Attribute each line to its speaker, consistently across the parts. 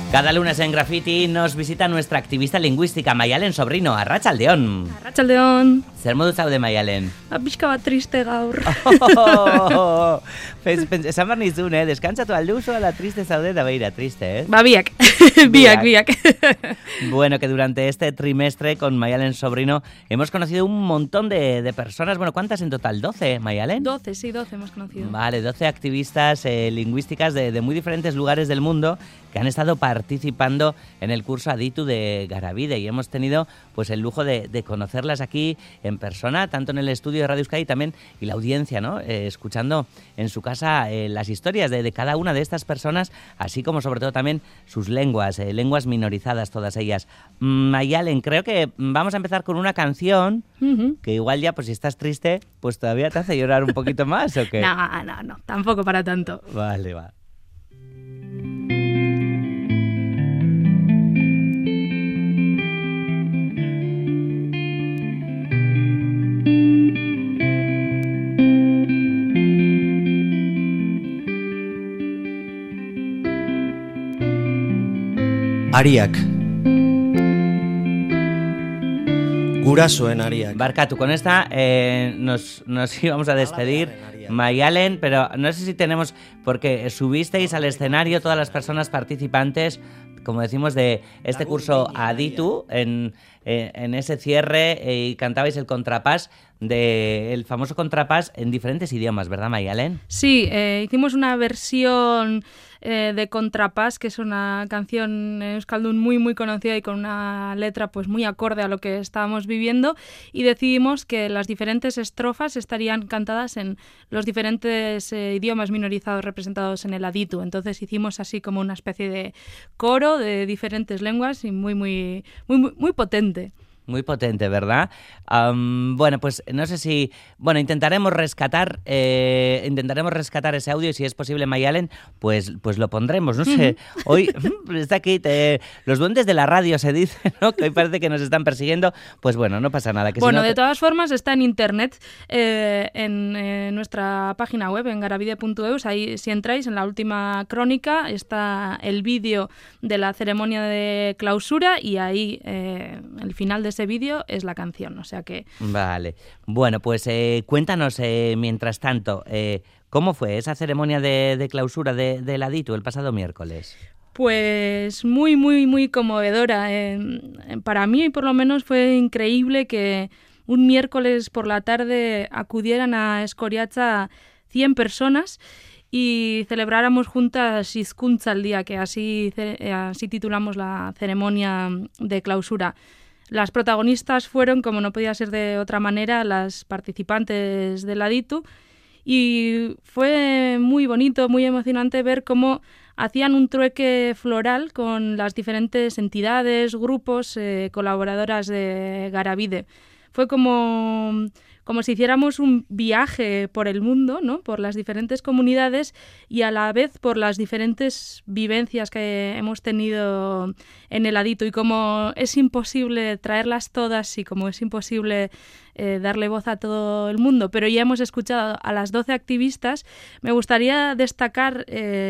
Speaker 1: Cada lunes en Graffiti nos visita nuestra activista lingüística Maialen Sobrino, Arratsaldeon.
Speaker 2: Arratsaldeon.
Speaker 1: Zer modu zaude, Maialen?
Speaker 2: Pixka bat triste gaur.
Speaker 1: Esan behar nizun, deskantzatu alduzu ala triste zaude da beira, triste,
Speaker 2: Biak. Biak.
Speaker 1: Bueno, que durante este trimestre con Maialen Sobrino hemos conocido un montón de personas. Bueno, ¿cuántas en total? ¿12, Maialen?
Speaker 2: 12 hemos conocido.
Speaker 1: Vale, 12 activistas lingüísticas de muy diferentes lugares del mundo que han estado participando en el curso Aditu de Garabide, y hemos tenido pues el lujo de conocerlas aquí en persona, tanto en el estudio de Radio Euskadi también, y la audiencia, ¿no? Escuchando en su casa las historias de cada una de estas personas, así como sobre todo también sus lenguas, lenguas minorizadas todas ellas. Maialen, creo que vamos a empezar con una canción que igual ya, pues si estás triste, pues todavía te hace llorar un poquito más, ¿o qué?
Speaker 2: No, tampoco para tanto.
Speaker 1: Vale, va.
Speaker 3: Ariak. Gurasoen ariak.
Speaker 1: Barkatu, con esta nos íbamos a despedir, Maialen, pero no sé si tenemos, porque subisteis al escenario todas las personas participantes, como decimos, de este curso Aditu, en ese cierre, y cantabais el contrapás, el famoso contrapás en diferentes idiomas, ¿verdad, Maialen?
Speaker 2: Sí, hicimos una versión de Contrapás, que es una canción euskaldun muy muy conocida y con una letra pues muy acorde a lo que estábamos viviendo, y decidimos que las diferentes estrofas estarían cantadas en los diferentes idiomas minorizados representados en el Aditu. Entonces hicimos así como una especie de coro de diferentes lenguas y muy potente.
Speaker 1: Muy potente, ¿verdad? Bueno, pues no sé si... Bueno, intentaremos rescatar ese audio, y si es posible, Maialen, pues lo pondremos. No sé, hoy está aquí, los duendes de la radio se dice, ¿no? Que hoy parece que nos están persiguiendo. Pues bueno, no pasa nada. Que
Speaker 2: bueno,
Speaker 1: si no
Speaker 2: de todas formas está en internet, en nuestra página web, en garabide.eus. Ahí, si entráis, en la última crónica está el vídeo de la ceremonia de clausura, y ahí el final de ese vídeo es la canción, o sea que...
Speaker 1: Vale, bueno, pues cuéntanos mientras tanto, ¿cómo fue esa ceremonia de clausura del Aditu el pasado miércoles?
Speaker 2: Pues muy conmovedora. Para mí, por lo menos, fue increíble que un miércoles por la tarde acudieran a Escoriaza 100 personas y celebráramos juntas Hizkuntza al día, que así titulamos la ceremonia de clausura. Las protagonistas fueron, como no podía ser de otra manera, las participantes del Aditu, y fue muy bonito, muy emocionante ver cómo hacían un trueque floral con las diferentes entidades, grupos, colaboradoras de Garabide. Fue como si hiciéramos un viaje por el mundo, ¿no? Por las diferentes comunidades, y a la vez por las diferentes vivencias que hemos tenido en el Aditu, y como es imposible traerlas todas y como es imposible darle voz a todo el mundo, pero ya hemos escuchado a las 12 activistas, me gustaría destacar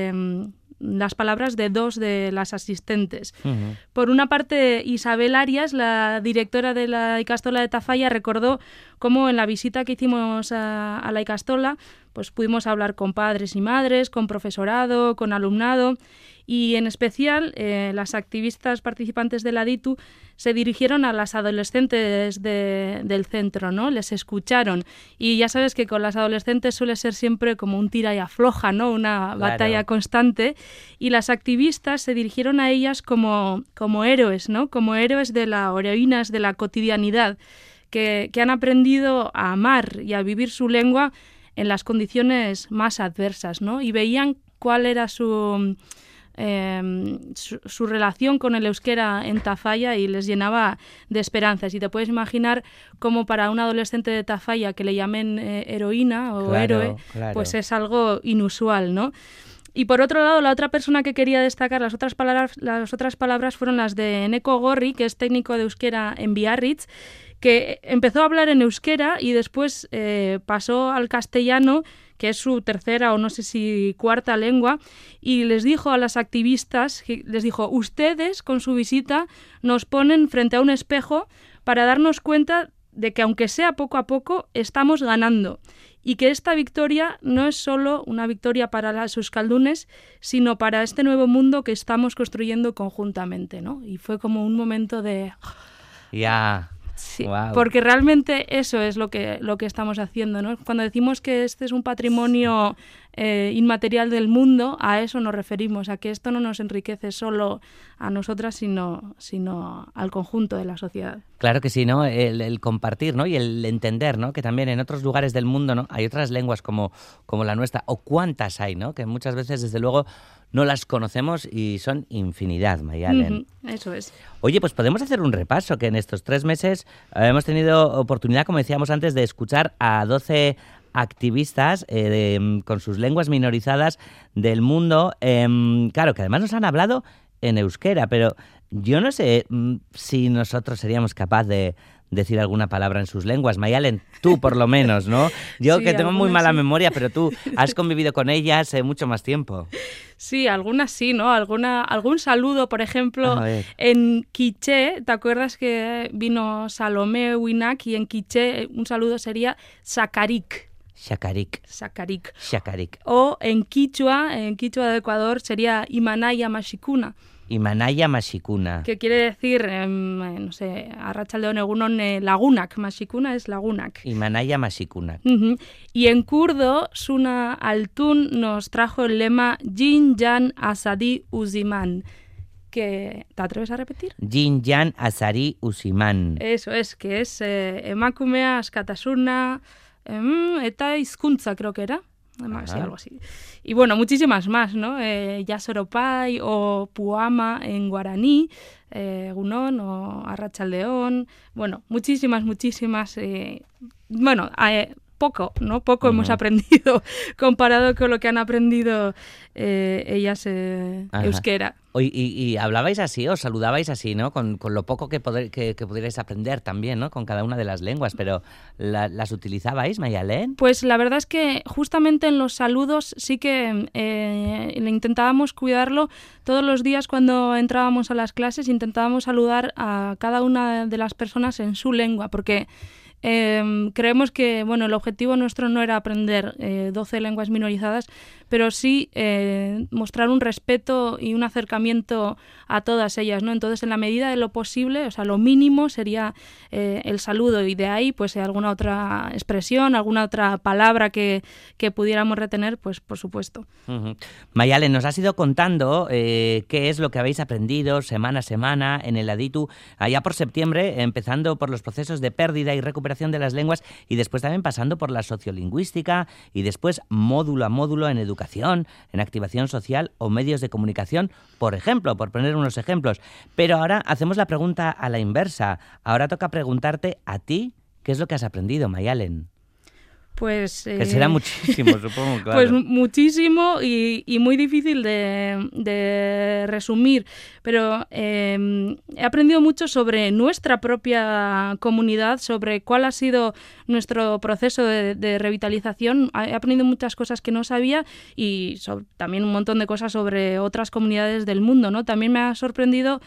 Speaker 2: las palabras de dos de las asistentes. Uh-huh. Por una parte, Isabel Arias, la directora de la Ikastola de Tafalla, recordó cómo en la visita que hicimos a la Ikastola pues pudimos hablar con padres y madres, con profesorado, con alumnado, y en especial las activistas participantes del Aditu se dirigieron a las adolescentes del centro, ¿no? Les escucharon, y ya sabes que con las adolescentes suele ser siempre como un tira y afloja, ¿no? Una batalla constante, y las activistas se dirigieron a ellas como héroes, ¿no? Como héroes o heroínas de la cotidianidad, que han aprendido a amar y a vivir su lengua en las condiciones más adversas, ¿no? Y veían cuál era su relación con el euskera en Tafalla, y les llenaba de esperanzas. Y te puedes imaginar cómo para un adolescente de Tafalla que le llamen heroína o héroe, pues es algo inusual, ¿no? Y por otro lado, la otra persona que quería destacar, las otras palabras fueron las de Eneko Gorri, que es técnico de euskera en Biarritz, que empezó a hablar en euskera y después pasó al castellano, que es su tercera o no sé si cuarta lengua, y les dijo a las activistas, les dijo, ustedes con su visita nos ponen frente a un espejo para darnos cuenta de que aunque sea poco a poco, estamos ganando. Y que esta victoria no es solo una victoria para los euskaldunes, sino para este nuevo mundo que estamos construyendo conjuntamente, ¿no? Y fue como un momento de...
Speaker 1: Ya...
Speaker 2: Sí,
Speaker 1: wow.
Speaker 2: Porque realmente eso es lo que estamos haciendo, ¿no? Cuando decimos que este es un patrimonio inmaterial del mundo, a eso nos referimos, a que esto no nos enriquece solo a nosotras, sino al conjunto de la sociedad.
Speaker 1: Claro que sí, ¿no? El compartir, ¿no? Y el entender, ¿no? Que también en otros lugares del mundo, ¿no? Hay otras lenguas como la nuestra, o cuántas hay, ¿no? Que muchas veces, desde luego, no las conocemos y son infinidad, Mayalen.
Speaker 2: Eso es.
Speaker 1: Oye, pues podemos hacer un repaso, que en estos 3 meses hemos tenido oportunidad, como decíamos antes, de escuchar a 12 activistas con sus lenguas minorizadas del mundo. Claro, que además nos han hablado en euskera, pero yo no sé si nosotros seríamos capaces de decir alguna palabra en sus lenguas. Mayalen, tú por lo menos, ¿no? Yo
Speaker 2: sí,
Speaker 1: que tengo muy mala
Speaker 2: sí.
Speaker 1: memoria, pero tú has convivido con ellas mucho más tiempo.
Speaker 2: Sí, algunas sí, ¿no? Algún saludo, por ejemplo, en quiché, ¿te acuerdas que vino Salomé Winak? Y en quiché un saludo sería Sakarik.
Speaker 1: Shakarik.
Speaker 2: Sakarik.
Speaker 1: Shakarik.
Speaker 2: O en quichua de Ecuador sería Imanaya Mashikuna.
Speaker 1: Imanaya Mashikuna.
Speaker 2: Que quiere decir, no sé, Arratsaldeon egunon lagunak. Mashikuna es lagunak.
Speaker 1: Imanaya Mashikuna.
Speaker 2: Y en kurdo, Suna Altun nos trajo el lema Jin Jan Asadi Uziman. Que, ¿te atreves a repetir?
Speaker 1: Jin Jan Asari Uziman.
Speaker 2: Eso es, que es emakumea askatasuna eta hizkuntza, creo que era. Sí, algo así. Y bueno, muchísimas más, ¿no? Yasoropai o Puama en guaraní, Gunón o Arratsaldeon. Bueno, muchísimas. Poco, ¿no? Poco hemos aprendido comparado con lo que han aprendido ellas euskera.
Speaker 1: Y hablabais así, os saludabais así, ¿no? Con lo poco que pudierais aprender también, ¿no? Con cada una de las lenguas, pero ¿las utilizabais, Mayalen?
Speaker 2: Pues la verdad es que justamente en los saludos sí que le intentábamos cuidarlo. Todos los días cuando entrábamos a las clases intentábamos saludar a cada una de las personas en su lengua, porque creemos que el objetivo nuestro no era aprender 12 lenguas minorizadas, pero sí mostrar un respeto y un acercamiento a todas ellas, ¿no? Entonces, en la medida de lo posible, o sea, lo mínimo sería el saludo, y de ahí, pues, alguna otra expresión, alguna otra palabra que pudiéramos retener, pues, por supuesto.
Speaker 1: Mayalen, nos has ido contando qué es lo que habéis aprendido semana a semana en el Aditu, allá por septiembre, empezando por los procesos de pérdida y recuperación de las lenguas, y después también pasando por la sociolingüística, y después módulo a módulo en educación, en activación social o medios de comunicación, por ejemplo, por poner unos ejemplos. Pero ahora hacemos la pregunta a la inversa. Ahora toca preguntarte a ti, ¿qué es lo que has aprendido, Mayalen?
Speaker 2: Pues,
Speaker 1: que será muchísimo, supongo, claro.
Speaker 2: Pues muchísimo y muy difícil de resumir, pero he aprendido mucho sobre nuestra propia comunidad, sobre cuál ha sido nuestro proceso de revitalización. He aprendido muchas cosas que no sabía y también un montón de cosas sobre otras comunidades del mundo, ¿no? También me ha sorprendido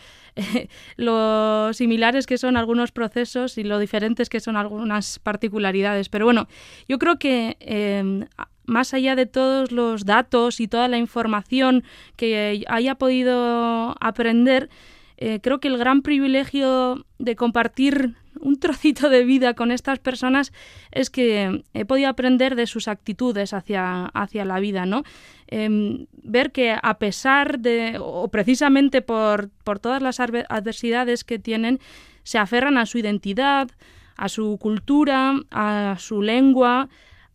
Speaker 2: lo similares que son algunos procesos y lo diferentes que son algunas particularidades. Pero bueno, yo creo que más allá de todos los datos y toda la información que haya podido aprender, creo que el gran privilegio de compartir un trocito de vida con estas personas es que he podido aprender de sus actitudes hacia la vida, ¿no? Ver que a pesar de, o precisamente por todas las adversidades que tienen, se aferran a su identidad, a su cultura, a su lengua,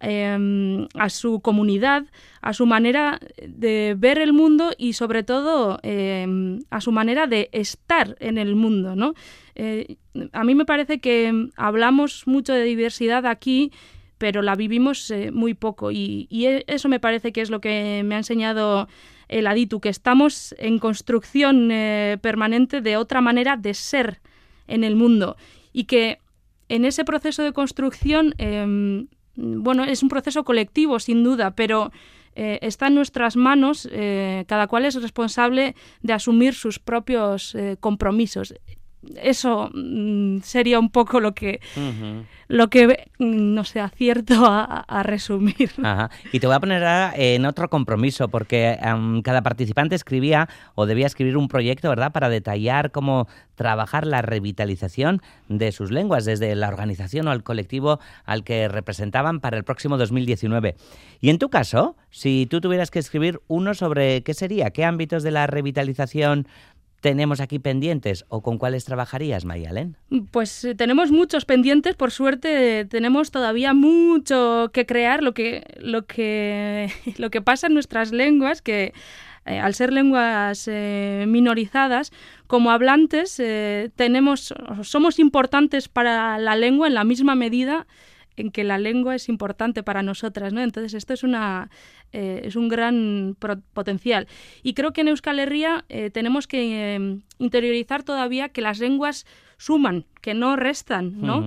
Speaker 2: a su comunidad, a su manera de ver el mundo y sobre todo a su manera de estar en el mundo, ¿no? A mí me parece que hablamos mucho de diversidad aquí, pero la vivimos muy poco y eso me parece que es lo que me ha enseñado el aditu, que estamos en construcción permanente de otra manera de ser en el mundo y que en ese proceso de construcción, bueno, es un proceso colectivo sin duda, pero está en nuestras manos, cada cual es responsable de asumir sus propios compromisos. Eso sería un poco lo que no sé, acierto a resumir.
Speaker 1: Ajá. Y te voy a poner ahora en otro compromiso, porque cada participante escribía o debía escribir un proyecto, ¿verdad?, para detallar cómo trabajar la revitalización de sus lenguas, desde la organización o el colectivo al que representaban para el próximo 2019. Y en tu caso, si tú tuvieras que escribir uno sobre qué sería, qué ámbitos de la revitalización tenemos aquí pendientes o con cuáles trabajarías, Mayalen?
Speaker 2: Pues tenemos muchos pendientes, por suerte tenemos todavía mucho que crear, lo que pasa en nuestras lenguas, que al ser lenguas minorizadas, como hablantes somos importantes para la lengua en la misma medida en que la lengua es importante para nosotras, ¿no? Entonces esto es un gran potencial. Y creo que en Euskal Herria tenemos que interiorizar todavía que las lenguas suman, que no restan, ¿no?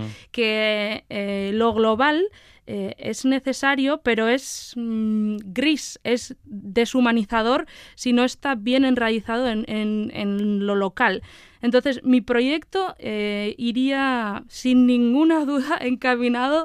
Speaker 2: Que lo global es necesario, pero es gris, es deshumanizador si no está bien enraizado en lo local. Entonces, mi proyecto iría sin ninguna duda encaminado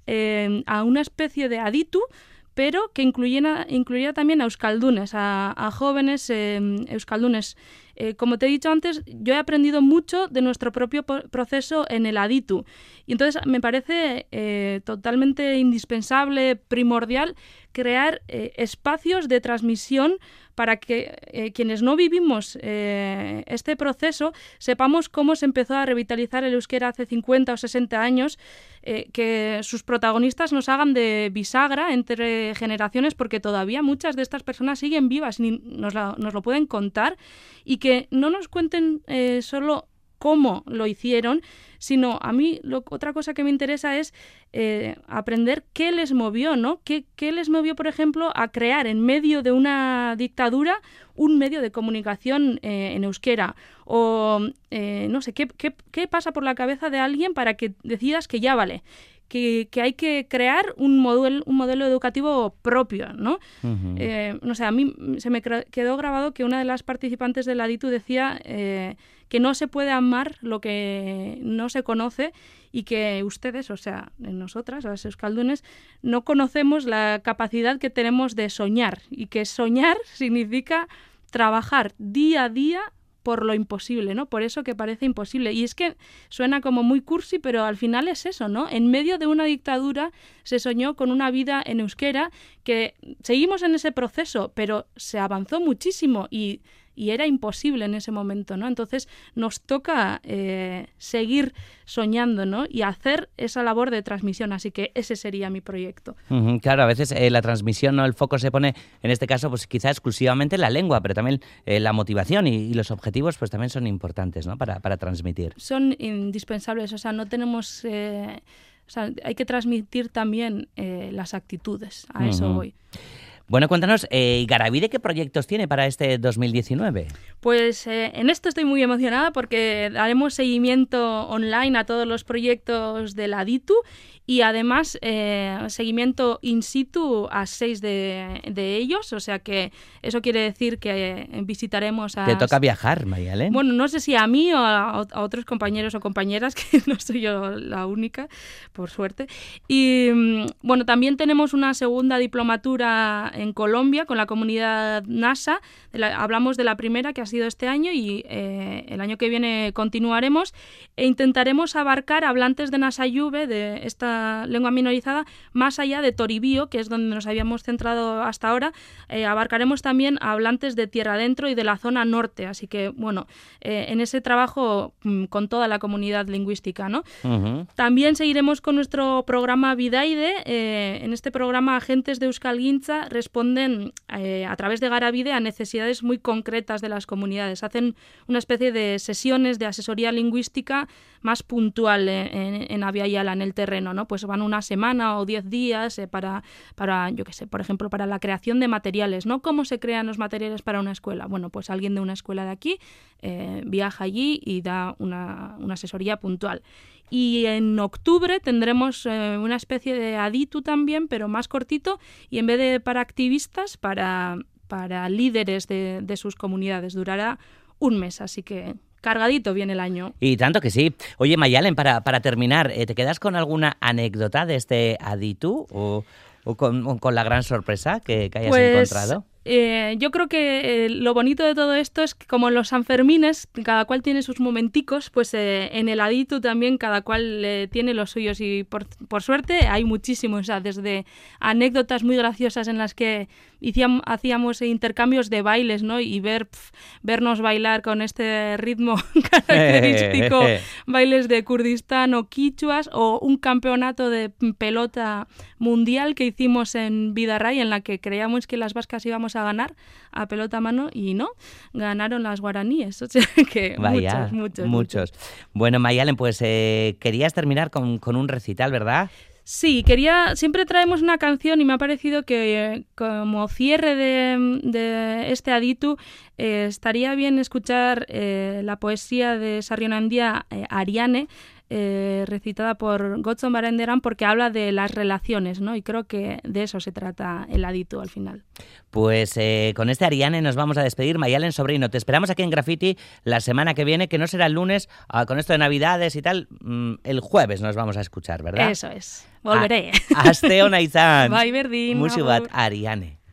Speaker 2: a una especie de aditu, pero que incluiría también a euskaldunes, a jóvenes euskaldunes. Como te he dicho antes, yo he aprendido mucho de nuestro propio proceso en el aditu. Y entonces me parece totalmente indispensable, primordial, crear espacios de transmisión para que quienes no vivimos este proceso sepamos cómo se empezó a revitalizar el euskera hace 50 o 60 años, que sus protagonistas nos hagan de bisagra entre generaciones, porque todavía muchas de estas personas siguen vivas y nos lo pueden contar, y que no nos cuenten solo cómo lo hicieron, sino a mí otra cosa que me interesa es aprender qué les movió, ¿no? ¿Qué les movió, por ejemplo, a crear en medio de una dictadura un medio de comunicación en euskera? O, no sé, ¿qué pasa por la cabeza de alguien para que decidas que ya vale? Que hay que crear un modelo educativo propio, ¿no? No sé, a mí se me quedó grabado que una de las participantes del aditu decía que no se puede amar lo que no se conoce, y que ustedes, o sea, nosotras, las euskaldunes, no conocemos la capacidad que tenemos de soñar, y que soñar significa trabajar día a día por lo imposible, ¿no? Por eso que parece imposible. Y es que suena como muy cursi, pero al final es eso, ¿no? En medio de una dictadura se soñó con una vida en euskera, que seguimos en ese proceso, pero se avanzó muchísimo y era imposible en ese momento, ¿no? Entonces nos toca seguir soñando, ¿no? Y hacer esa labor de transmisión. Así que ese sería mi proyecto.
Speaker 1: Claro, a veces la transmisión, ¿no? El foco se pone, en este caso, pues quizá exclusivamente en la lengua, pero también la motivación y los objetivos pues también son importantes, ¿no? Para transmitir.
Speaker 2: Son indispensables, o sea, no tenemos... o sea, hay que transmitir también las actitudes, a eso voy.
Speaker 1: Bueno, cuéntanos, Garavide, ¿qué proyectos tiene para este 2019?
Speaker 2: Pues en esto estoy muy emocionada porque daremos seguimiento online a todos los proyectos del aditu y además seguimiento in situ a 6 de ellos, o sea que eso quiere decir que visitaremos a...
Speaker 1: ¿Te toca viajar, Mayalen?
Speaker 2: Bueno, no sé si a mí o a otros compañeros o compañeras, que no soy yo la única, por suerte. Y bueno, también tenemos una segunda diplomatura en Colombia con la comunidad NASA. Hablamos de la primera, que ha sido este año, y el año que viene continuaremos e intentaremos abarcar hablantes de Nasayube, de esta lengua minorizada, más allá de Toribío, que es donde nos habíamos centrado hasta ahora. Abarcaremos también a hablantes de Tierra Adentro y de la zona norte, así que bueno, en ese trabajo con toda la comunidad lingüística, ¿no? También seguiremos con nuestro programa Bidaide. En este programa, agentes de Euskalgintza responden a través de Garabide a necesidades muy concretas de las comunidades. Hacen una especie de sesiones de asesoría lingüística más puntual en Abia Yala, en el terreno, ¿no? Pues van una semana o 10 días para, yo qué sé, por ejemplo, para la creación de materiales, ¿no? ¿Cómo se crean los materiales para una escuela? Bueno, pues alguien de una escuela de aquí viaja allí y da una asesoría puntual. Y en octubre tendremos una especie de aditu también, pero más cortito, y en vez de para activistas, para líderes de sus comunidades. Durará un mes, así que cargadito viene el año.
Speaker 1: Y tanto que sí. Oye, Mayalen, para terminar, ¿te quedas con alguna anécdota de este aditu o con la gran sorpresa que hayas encontrado?
Speaker 2: Yo creo que lo bonito de todo esto es que como en los Sanfermines, cada cual tiene sus momenticos, pues en el aditu también cada cual tiene los suyos y por suerte hay muchísimos, o sea, desde anécdotas muy graciosas en las que hacíamos intercambios de bailes, ¿no? Y vernos bailar con este ritmo característico, bailes de Kurdistán o quichuas, o un campeonato de pelota mundial que hicimos en Bidarray, en la que creíamos que las vascas íbamos a ganar a pelota a mano y no, ganaron las guaraníes. O sea que
Speaker 1: vaya, muchos. Bueno, Mayalen, pues querías terminar con un recital, ¿verdad?
Speaker 2: Sí, siempre traemos una canción y me ha parecido que como cierre de este aditu estaría bien escuchar la poesía de Sarrionandia Ariane, recitada por Gotzon Baranderan, porque habla de las relaciones, ¿no? Y creo que de eso se trata el aditu al final.
Speaker 1: Pues con este Ariane nos vamos a despedir. Mayalen Sobrino, te esperamos aquí en Graffiti la semana que viene, que no será el lunes, con esto de Navidades y tal, el jueves nos vamos a escuchar, ¿verdad?
Speaker 2: Eso es, volveré.
Speaker 1: Aste ona izan.
Speaker 2: Bai, berdin.
Speaker 1: Musu bat Ariane.